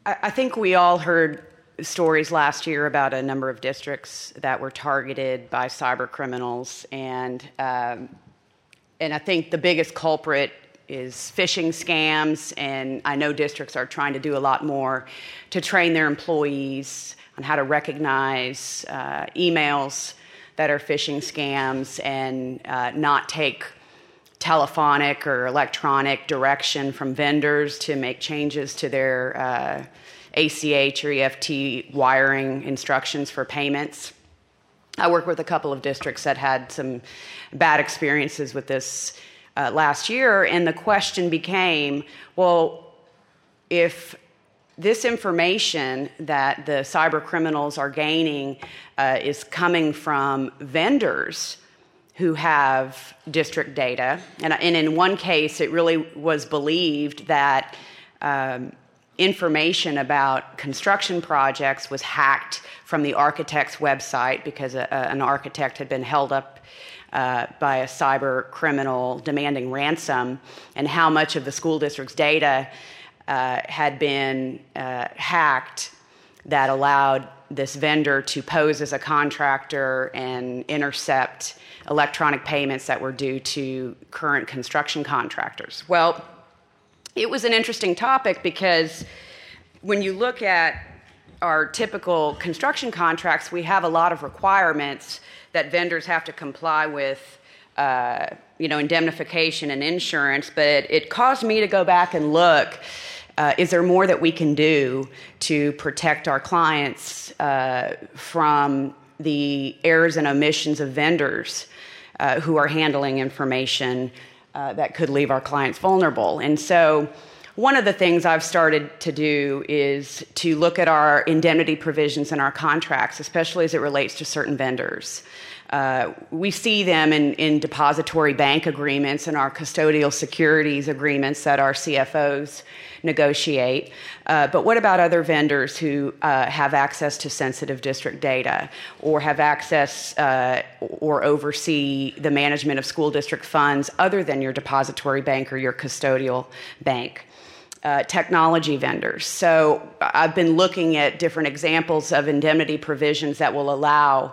I think we all heard stories last year about a number of districts that were targeted by cyber criminals, and I think the biggest culprit is phishing scams, and I know districts are trying to do a lot more to train their employees on how to recognize emails that are phishing scams and not take telephonic or electronic direction from vendors to make changes to their ACH or EFT wiring instructions for payments. I work with a couple of districts that had some bad experiences with this last year, and the question became, well, if this information that the cyber criminals are gaining is coming from vendors who have district data, and in one case it really was believed that information about construction projects was hacked from the architect's website because an architect had been held up by a cyber criminal demanding ransom, and how much of the school district's data had been hacked that allowed this vendor to pose as a contractor and intercept electronic payments that were due to current construction contractors. Well, it was an interesting topic because when you look at our typical construction contracts, we have a lot of requirements that vendors have to comply with, indemnification and insurance, but it caused me to go back and look, is there more that we can do to protect our clients from the errors and omissions of vendors who are handling information that could leave our clients vulnerable? And so one of the things I've started to do is to look at our indemnity provisions in our contracts, especially as it relates to certain vendors. We see them in depository bank agreements and our custodial securities agreements that our CFOs negotiate. But what about other vendors who have access to sensitive district data or have access or oversee the management of school district funds other than your depository bank or your custodial bank? Technology vendors. So I've been looking at different examples of indemnity provisions that will allow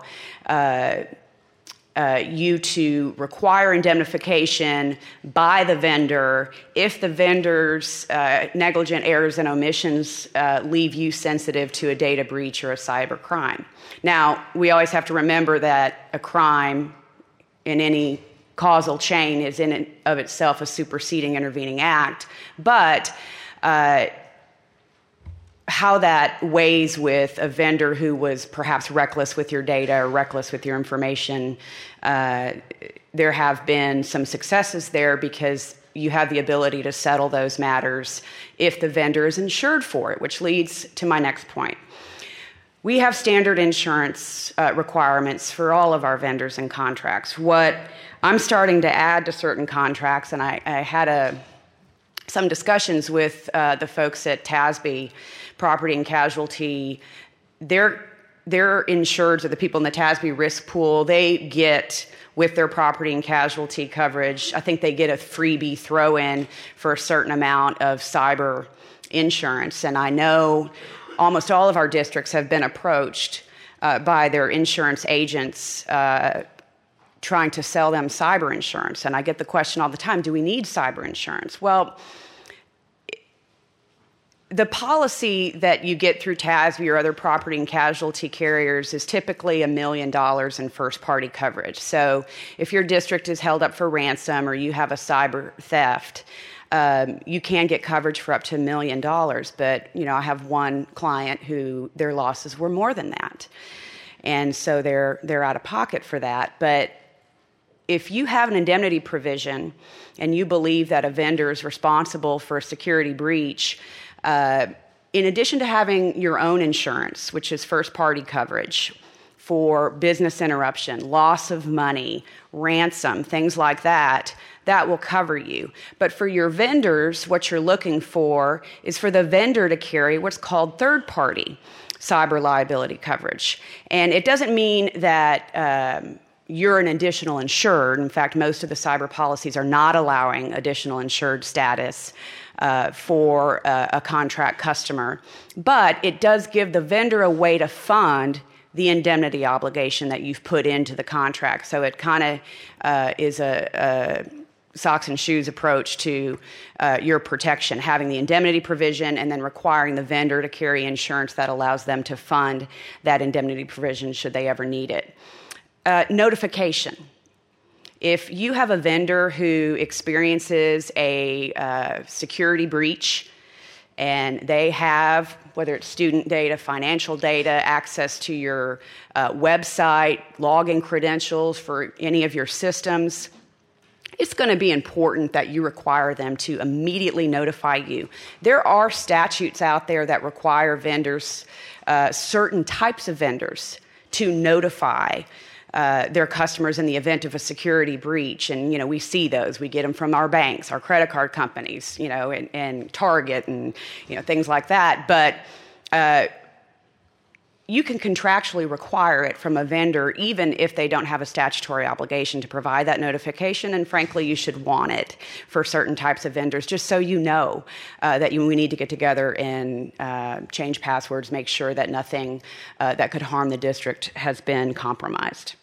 you to require indemnification by the vendor if the vendor's negligent errors and omissions leave you sensitive to a data breach or a cyber crime. Now, we always have to remember that a crime in any causal chain is in and of itself a superseding intervening act, but how that weighs with a vendor who was perhaps reckless with your data or reckless with your information, there have been some successes there because you have the ability to settle those matters if the vendor is insured for it, which leads to my next point. We have standard insurance requirements for all of our vendors and contracts. What I'm starting to add to certain contracts, and I had some discussions with the folks at TASB, Property and Casualty. Their insureds, or the people in the TASB risk pool, they get, with their property and casualty coverage, I think they get a freebie throw-in for a certain amount of cyber insurance. And I know almost all of our districts have been approached by their insurance agents trying to sell them cyber insurance. And I get the question all the time, do we need cyber insurance? Well, the policy that you get through TASB or other property and casualty carriers is typically $1 million in first-party coverage. So if your district is held up for ransom or you have a cyber theft, you can get coverage for up to $1 million. But, I have one client who their losses were more than that. And so they're out of pocket for that. But if you have an indemnity provision and you believe that a vendor is responsible for a security breach, in addition to having your own insurance, which is first-party coverage for business interruption, loss of money, ransom, things like that, that will cover you. But for your vendors, what you're looking for is for the vendor to carry what's called third-party cyber liability coverage. And it doesn't mean that you're an additional insured. In fact, most of the cyber policies are not allowing additional insured status for a contract customer. But it does give the vendor a way to fund the indemnity obligation that you've put into the contract. So it kind of is a socks and shoes approach to your protection, having the indemnity provision and then requiring the vendor to carry insurance that allows them to fund that indemnity provision should they ever need it. Notification. If you have a vendor who experiences a security breach and they have, whether it's student data, financial data, access to your website, login credentials for any of your systems, it's going to be important that you require them to immediately notify you. There are statutes out there that require vendors, certain types of vendors, to notify their customers in the event of a security breach. And, we see those. We get them from our banks, our credit card companies, and Target and, things like that. But you can contractually require it from a vendor even if they don't have a statutory obligation to provide that notification. And frankly, you should want it for certain types of vendors, just so you know that we need to get together and change passwords, make sure that nothing that could harm the district has been compromised.